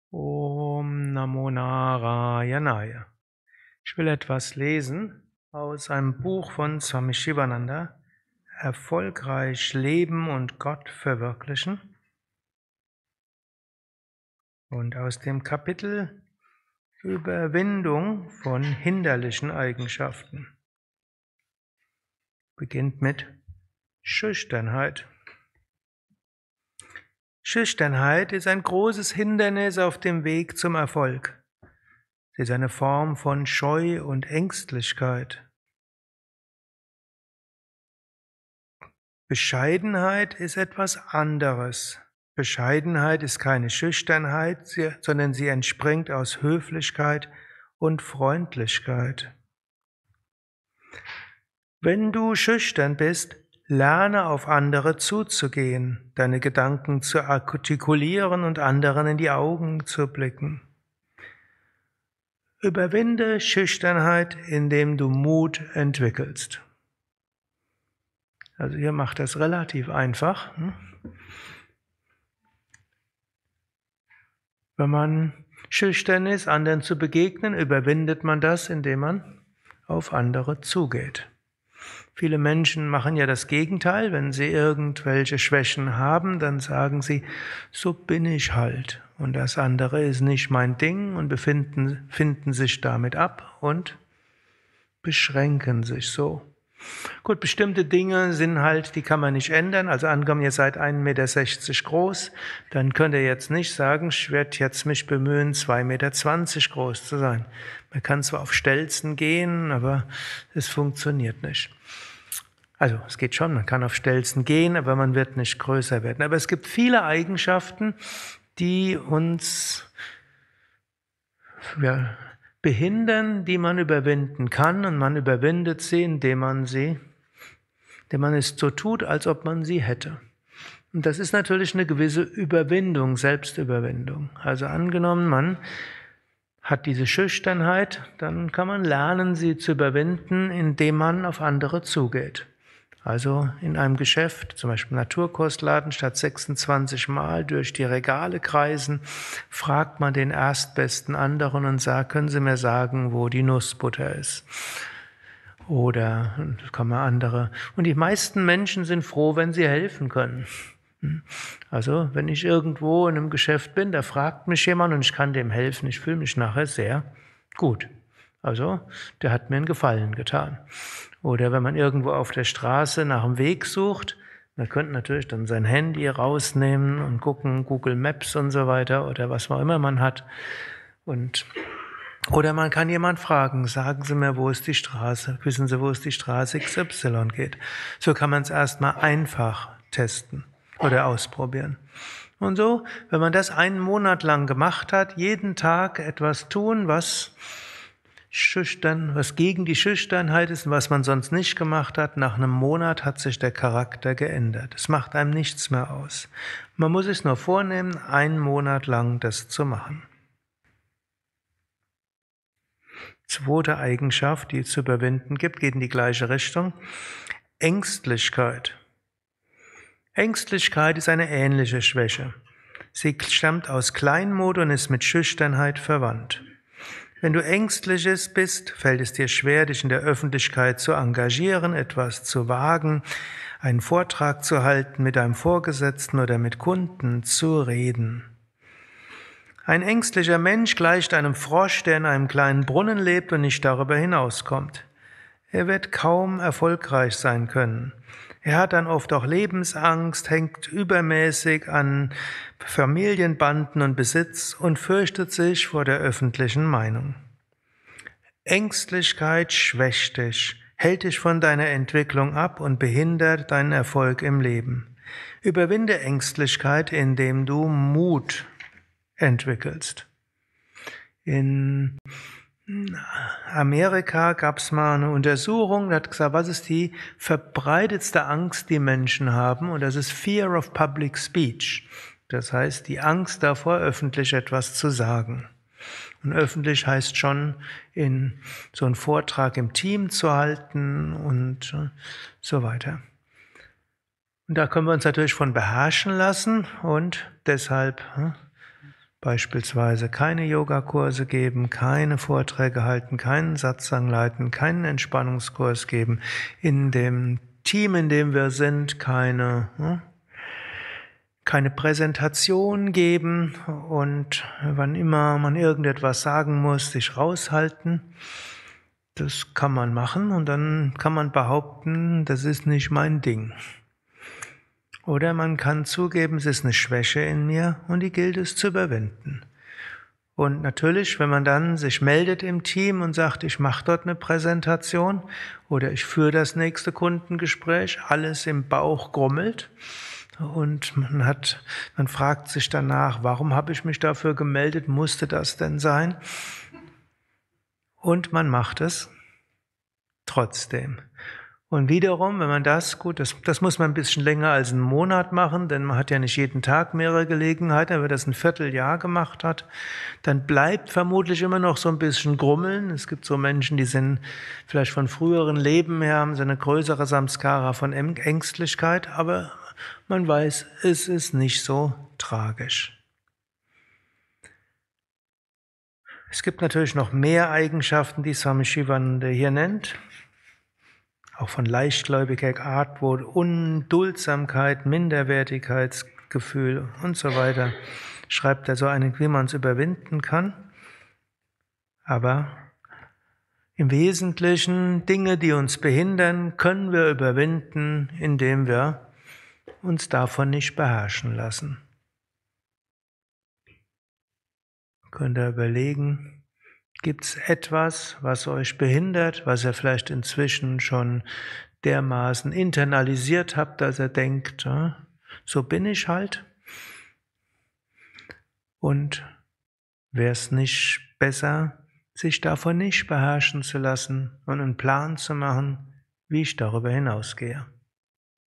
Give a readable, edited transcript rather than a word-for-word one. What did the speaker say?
Om Namo Narayanaya. Ich will etwas lesen aus einem Buch von Swami Shivananda, Erfolgreich leben und Gott verwirklichen. Und aus dem Kapitel Überwindung von hinderlichen Eigenschaften. Beginnt mit Schüchternheit. Schüchternheit ist ein großes Hindernis auf dem Weg zum Erfolg. Sie ist eine Form von Scheu und Ängstlichkeit. Bescheidenheit ist etwas anderes. Bescheidenheit ist keine Schüchternheit, sondern sie entspringt aus Höflichkeit und Freundlichkeit. Wenn du schüchtern bist, lerne auf andere zuzugehen, deine Gedanken zu artikulieren und anderen in die Augen zu blicken. Überwinde Schüchternheit, indem du Mut entwickelst. Also ihr macht das relativ einfach. Wenn man schüchtern ist, anderen zu begegnen, überwindet man das, indem man auf andere zugeht. Viele Menschen machen ja das Gegenteil. Wenn sie irgendwelche Schwächen haben, dann sagen sie, so bin ich halt. Und das andere ist nicht mein Ding und finden sich damit ab und beschränken sich so. Gut, bestimmte Dinge sind halt, die kann man nicht ändern. Also angenommen, ihr seid 1,60 Meter groß, dann könnt ihr jetzt nicht sagen, ich werde jetzt mich bemühen, 2,20 Meter groß zu sein. Man kann zwar auf Stelzen gehen, aber es funktioniert nicht. Also es geht schon, man kann auf Stelzen gehen, aber man wird nicht größer werden. Aber es gibt viele Eigenschaften, die uns behindern, die man überwinden kann, und man überwindet sie, indem man es so tut, als ob man sie hätte. Und das ist natürlich eine gewisse Überwindung, Selbstüberwindung. Also angenommen, man hat diese Schüchternheit, dann kann man lernen, sie zu überwinden, indem man auf andere zugeht. Also in einem Geschäft, zum Beispiel im Naturkostladen, statt 26 Mal durch die Regale kreisen, fragt man den erstbesten anderen und sagt, können Sie mir sagen, wo die Nussbutter ist? Oder kann man andere. Und die meisten Menschen sind froh, wenn sie helfen können. Also wenn ich irgendwo in einem Geschäft bin, da fragt mich jemand und ich kann dem helfen, ich fühle mich nachher sehr gut. Also der hat mir einen Gefallen getan. Oder wenn man irgendwo auf der Straße nach dem Weg sucht, man könnte natürlich dann sein Handy rausnehmen und gucken, Google Maps und so weiter oder was auch immer man hat. Oder man kann jemand fragen, sagen Sie mir, wo ist die Straße? Wissen Sie, wo es die Straße XY geht? So kann man es erstmal einfach testen oder ausprobieren. Und so, wenn man das einen Monat lang gemacht hat, jeden Tag etwas tun, was gegen die Schüchternheit ist und was man sonst nicht gemacht hat, nach einem Monat hat sich der Charakter geändert. Es macht einem nichts mehr aus. Man muss es nur vornehmen, einen Monat lang das zu machen. Zweite Eigenschaft, die es zu überwinden gibt, geht in die gleiche Richtung. Ängstlichkeit. Ängstlichkeit ist eine ähnliche Schwäche. Sie stammt aus Kleinmut und ist mit Schüchternheit verwandt. Wenn du ängstlich bist, fällt es dir schwer, dich in der Öffentlichkeit zu engagieren, etwas zu wagen, einen Vortrag zu halten, mit deinem Vorgesetzten oder mit Kunden zu reden. Ein ängstlicher Mensch gleicht einem Frosch, der in einem kleinen Brunnen lebt und nicht darüber hinauskommt. Er wird kaum erfolgreich sein können. Er hat dann oft auch Lebensangst, hängt übermäßig an Familienbanden und Besitz und fürchtet sich vor der öffentlichen Meinung. Ängstlichkeit schwächt dich, hält dich von deiner Entwicklung ab und behindert deinen Erfolg im Leben. Überwinde Ängstlichkeit, indem du Mut entwickelst. In Amerika gab es mal eine Untersuchung, da hat gesagt, was ist die verbreitetste Angst, die Menschen haben? Und das ist Fear of Public Speech. Das heißt, die Angst davor, öffentlich etwas zu sagen. Und öffentlich heißt schon, in so einen Vortrag im Team zu halten und so weiter. Und da können wir uns natürlich von beherrschen lassen und deshalb beispielsweise keine Yogakurse geben, keine Vorträge halten, keinen Satsang leiten, keinen Entspannungskurs geben, in dem Team, in dem wir sind, keine Präsentation geben und wann immer man irgendetwas sagen muss, sich raushalten. Das kann man machen und dann kann man behaupten, das ist nicht mein Ding. Oder man kann zugeben, es ist eine Schwäche in mir und die gilt es zu überwinden. Und natürlich, wenn man dann sich meldet im Team und sagt, ich mache dort eine Präsentation oder ich führe das nächste Kundengespräch, alles im Bauch grummelt und man fragt sich danach, warum habe ich mich dafür gemeldet, musste das denn sein? Und man macht es trotzdem. Und wiederum, wenn man das muss man ein bisschen länger als einen Monat machen, denn man hat ja nicht jeden Tag mehrere Gelegenheiten. Wenn man das ein Vierteljahr gemacht hat, dann bleibt vermutlich immer noch so ein bisschen Grummeln. Es gibt so Menschen, die sind vielleicht von früheren Leben her, haben so eine größere Samskara von Ängstlichkeit, aber man weiß, es ist nicht so tragisch. Es gibt natürlich noch mehr Eigenschaften, die Swami Shivananda hier nennt. Auch von leichtgläubiger Art, wo Unduldsamkeit, Minderwertigkeitsgefühl und so weiter, schreibt er so einen, wie man es überwinden kann. Aber im Wesentlichen Dinge, die uns behindern, können wir überwinden, indem wir uns davon nicht beherrschen lassen. Könnt ihr überlegen, gibt es etwas, was euch behindert, was ihr vielleicht inzwischen schon dermaßen internalisiert habt, dass ihr denkt, so bin ich halt? Und wäre es nicht besser, sich davon nicht beherrschen zu lassen und einen Plan zu machen, wie ich darüber hinausgehe?